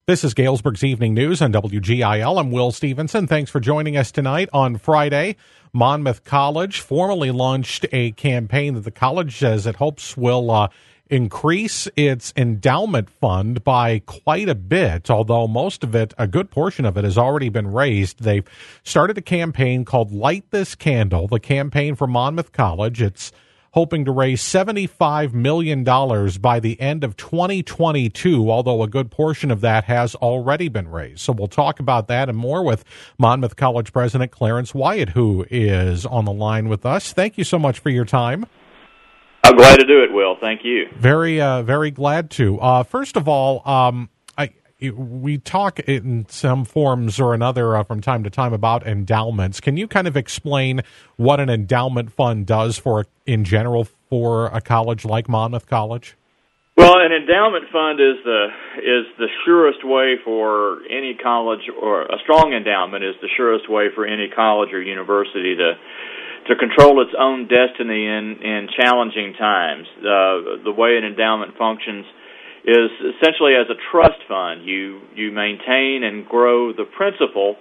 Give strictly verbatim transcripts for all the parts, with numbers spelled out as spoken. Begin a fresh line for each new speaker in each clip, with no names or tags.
This is Galesburg's Evening News on W G I L. I'm Will Stevenson. Thanks for joining us tonight. On Friday, Monmouth College formally launched a campaign that the college says it hopes will uh, increase its endowment fund by quite a bit, although most of it, a good portion of it, has already been raised. They've started a campaign called Light This Candle, the campaign for Monmouth College. It's hoping to raise seventy-five million dollars by the end of twenty twenty-two, although a good portion of that has already been raised. So we'll talk about that and more with Monmouth College President Clarence Wyatt, who is on the line with us. Thank you so much for your time.
I'm glad to do it, Will. Thank you.
Very, uh, very glad to. Uh, first of all, um, I, we talk in some forms or another uh, from time to time about endowments. Can you kind of explain what an endowment fund does for, in general, for a college like Monmouth College?
Well, an endowment fund is the is the surest way for any college, or a strong endowment is the surest way for any college or university to to control its own destiny in, in challenging times. Uh, the way an endowment functions is essentially as a trust fund. You you maintain and grow the principal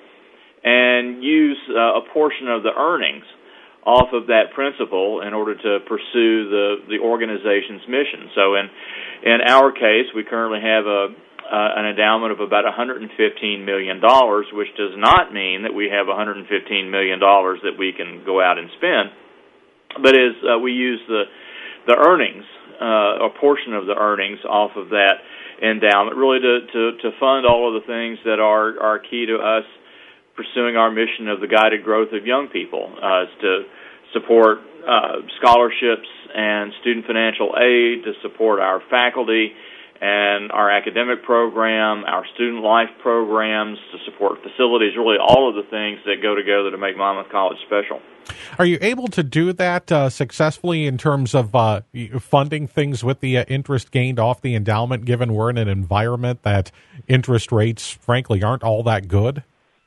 and use uh, a portion of the earnings off of that principal in order to pursue the, the organization's mission. So in in our case, we currently have a uh, an endowment of about one hundred fifteen million dollars, which does not mean that we have one hundred fifteen million dollars that we can go out and spend, but is uh, we use the the earnings, uh, a portion of the earnings off of that endowment, really to, to, to fund all of the things that are, are key to us pursuing our mission of the guided growth of young people, uh, is to support uh, scholarships and student financial aid, to support our faculty and our academic program, our student life programs, to support facilities, really all of the things that go together to make Monmouth College special.
Are you able to do that uh, successfully in terms of uh, funding things with the uh, interest gained off the endowment, given we're in an environment that interest rates, frankly, aren't all that good?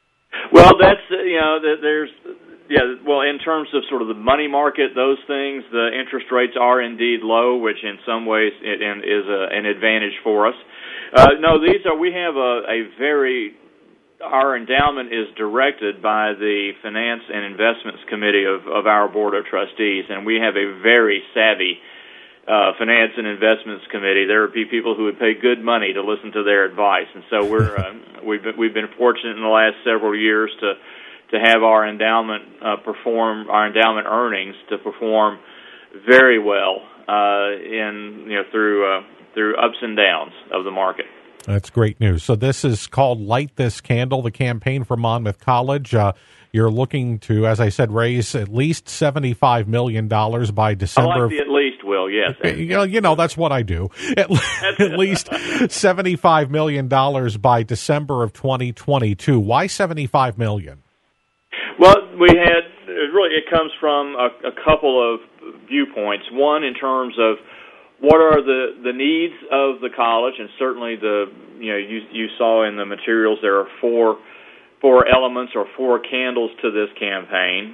Well, that's, uh, you know, there's, yeah, well, in terms of sort of the money market, those things, the interest rates are indeed low, which in some ways it is a, an advantage for us. Uh, no, these are, we have a, a very, our endowment is directed by the Finance and Investments Committee of, of our Board of Trustees, and we have a very savvy uh, Finance and Investments Committee. There would be people who would pay good money to listen to their advice, and so we're uh, we've been, we've been fortunate in the last several years to to have our endowment uh, perform our endowment earnings to perform very well uh, in you know through uh, through ups and downs of the market.
That's great news. So this is called Light This Candle, the campaign for Monmouth College. Uh, you're looking to, as I said, raise at least seventy-five million dollars by December.
I like the at least, Will, yes.
You know, you know that's what I do. At, at least seventy-five million dollars by December of twenty twenty-two. Why seventy-five million dollars?
Well, we had, really, it comes from a, a couple of viewpoints. One, in terms of what are the, the needs of the college, and certainly the, you know, you, you saw in the materials there are four, four elements or four candles to this campaign.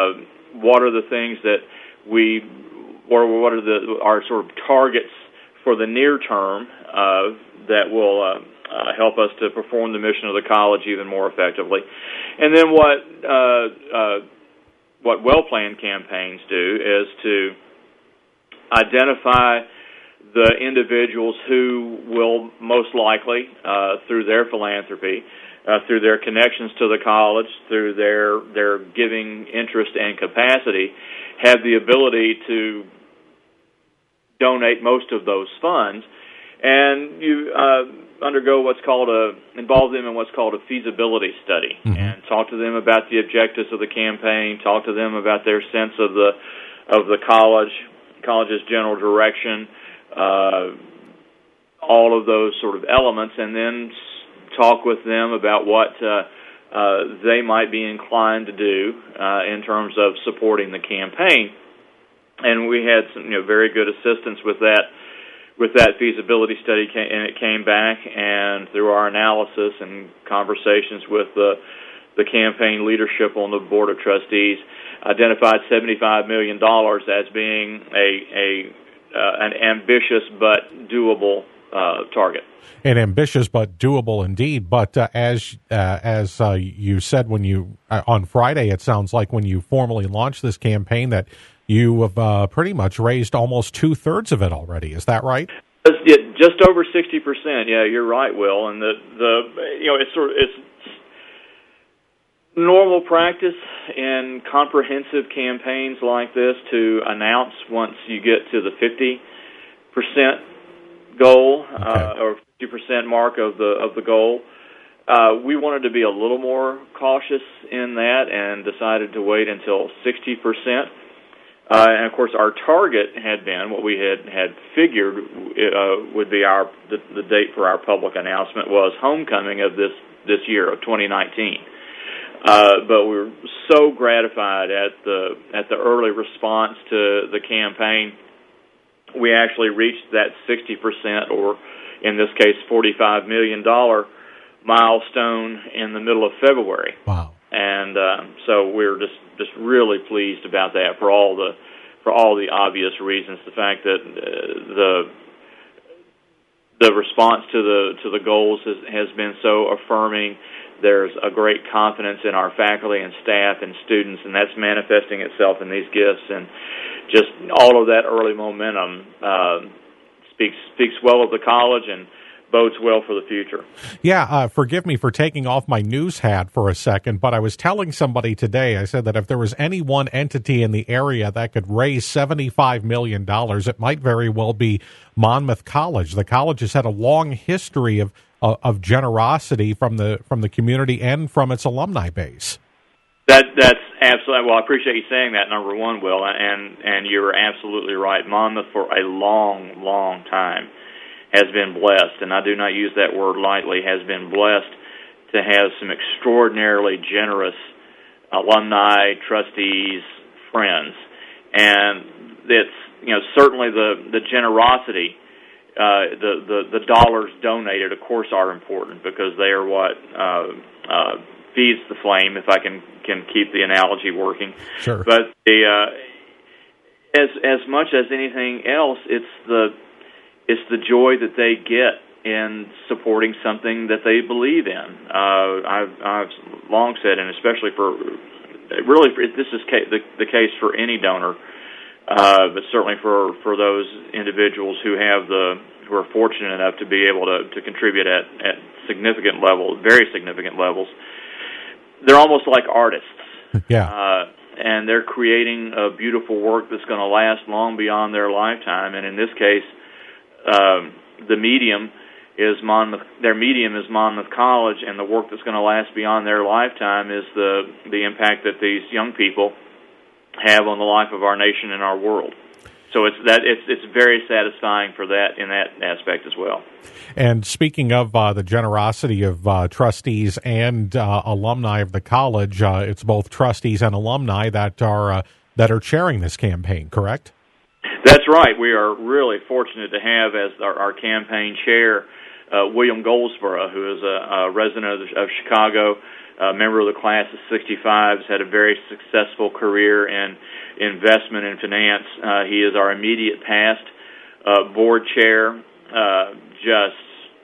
Uh, what are the things that we, or what are the, our sort of targets for the near term uh, that will uh, uh, help us to perform the mission of the college even more effectively? And then what uh, uh, what well-planned campaigns do is to identify the individuals who will most likely, uh, through their philanthropy, uh, through their connections to the college, through their their giving interest and capacity, have the ability to donate most of those funds, and you uh, undergo what's called a involve them in what's called a feasibility study, mm-hmm. and talk to them about the objectives of the campaign, talk to them about their sense of the of the college, college's general direction, uh, all of those sort of elements, and then talk with them about what uh, uh, they might be inclined to do uh, in terms of supporting the campaign. And we had some, you know, very good assistance with that. With that feasibility study, and it came back, and through our analysis and conversations with the the campaign leadership on the Board of Trustees, identified seventy-five million dollars as being a a uh, an ambitious but doable uh, target.
And ambitious, but doable indeed. But uh, as uh, as uh, you said when you uh, on Friday, it sounds like when you formally launched this campaign that you have uh, pretty much raised almost two thirds of it already. Is that right?
It, just over sixty percent. Yeah, you're right, Will. And the the you know it's sort of it's normal practice in comprehensive campaigns like this to announce once you get to the fifty percent goal
okay.
uh, or fifty percent mark of the of the goal. Uh, we wanted to be a little more cautious in that and decided to wait until sixty percent. Uh, and of course, our target had been what we had had figured uh, would be our the, the date for our public announcement was homecoming of this this year of twenty nineteen. Uh, but we were so gratified at the at the early response to the campaign. We actually reached that sixty percent, or in this case, forty-five million dollars milestone in the middle of February.
Wow.
And uh, so we're just, just really pleased about that for all the for all the obvious reasons. The fact that uh, the the response to the to the goals has, has been so affirming. There's a great confidence in our faculty and staff and students, and that's manifesting itself in these gifts. And just all of that early momentum uh, speaks speaks well of the college and bodes well for the future.
Yeah, uh, forgive me for taking off my news hat for a second, but I was telling somebody today, I said that if there was any one entity in the area that could raise seventy-five million dollars, it might very well be Monmouth College. The college has had a long history of uh, of generosity from the from the community and from its alumni base.
That that's absolutely, well, I appreciate you saying that, number one, Will, and, and you're absolutely right. Monmouth, for a long, long time, has been blessed, and I do not use that word lightly, has been blessed to have some extraordinarily generous alumni, trustees, friends. And it's, you know, certainly the, the generosity, uh, the, the, the dollars donated, of course, are important because they are what uh, uh, feeds the flame, if I can, can keep the analogy working.
Sure.
But the uh, as as much as anything else, it's the It's the joy that they get in supporting something that they believe in. Uh, I've, I've long said, and especially for, really, this is ca- the, the case for any donor, uh, but certainly for, for those individuals who have the who are fortunate enough to be able to, to contribute at, at significant levels, very significant levels. They're almost like artists.
Yeah.
Uh, and they're creating a beautiful work that's going to last long beyond their lifetime. And in this case, Um, the medium is Monmouth. Their medium is Monmouth College, and the work that's going to last beyond their lifetime is the the impact that these young people have on the life of our nation and our world. So it's that it's it's very satisfying for that in that aspect as well.
And speaking of uh, the generosity of uh, trustees and uh, alumni of the college, uh, it's both trustees and alumni that are uh, that are chairing this campaign, correct?
That's right. We are really fortunate to have as our, our campaign chair uh, William Goldsboro, who is a, a resident of, of Chicago, a member of the class of sixty-five, has had a very successful career in investment and finance. Uh, he is our immediate past uh, board chair, uh, just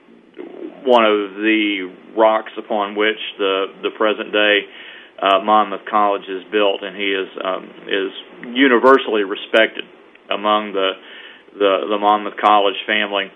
one of the rocks upon which the, the present day uh, Monmouth College is built, and he is um, is universally respected among the, the the Monmouth College family.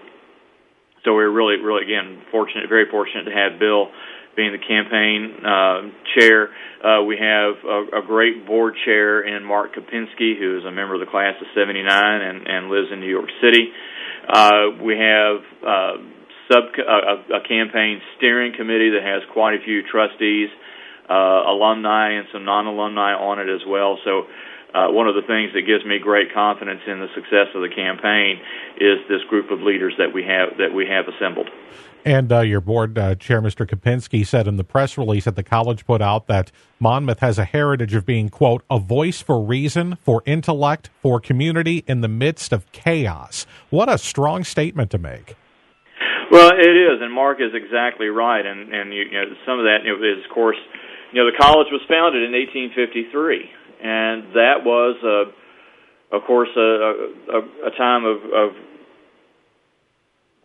So we're really, really, again, fortunate, very fortunate to have Bill being the campaign uh, chair. Uh, we have a, a great board chair in Mark Kopinski, who is a member of the class of seventy-nine and, and lives in New York City. Uh, we have uh, sub a, a campaign steering committee that has quite a few trustees, uh, alumni, and some non-alumni on it as well. So Uh, one of the things that gives me great confidence in the success of the campaign is this group of leaders that we have that we have assembled.
And uh, your board uh, chair, Mister Kopinski, said in the press release that the college put out that Monmouth has a heritage of being, quote, a voice for reason, for intellect, for community in the midst of chaos. What a strong statement to make.
Well, it is, and Mark is exactly right. And, and you, you know, some of that you know, is, of course, you know, the college was founded in eighteen fifty-three. And that was, uh, of course, a, a, a time of, of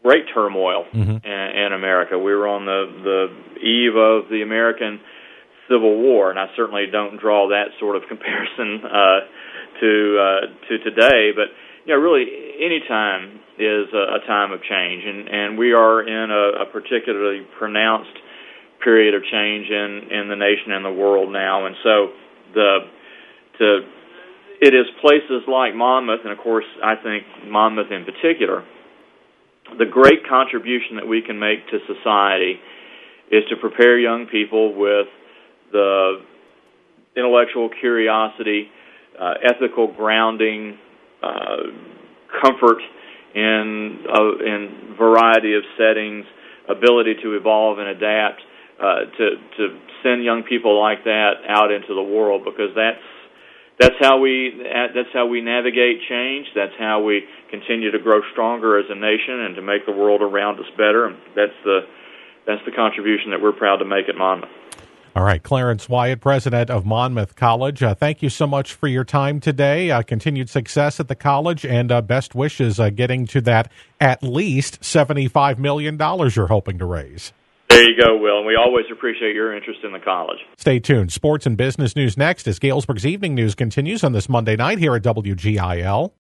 great turmoil
mm-hmm.
in, in America. We were on the, the eve of the American Civil War, and I certainly don't draw that sort of comparison uh, to uh, to today. But you know, really, any time is a, a time of change, and, and we are in a, a particularly pronounced period of change in, in the nation and the world now. And so, the to it is places like Monmouth, and of course, I think Monmouth in particular, the great contribution that we can make to society is to prepare young people with the intellectual curiosity, uh, ethical grounding, uh, comfort in uh, in variety of settings, ability to evolve and adapt, uh, to to send young people like that out into the world, because that's that's how we that's how we navigate change. That's how we continue to grow stronger as a nation and to make the world around us better. And that's the that's the contribution that we're proud to make at Monmouth.
All right, Clarence Wyatt, president of Monmouth College. Uh, thank you so much for your time today. Uh, continued success at the college, and uh, best wishes uh, getting to that at least seventy-five million dollars you're hoping to raise.
There you go, Will, and we always appreciate your interest in the college.
Stay tuned. Sports and business news next as Galesburg's Evening News continues on this Monday night here at W G I L.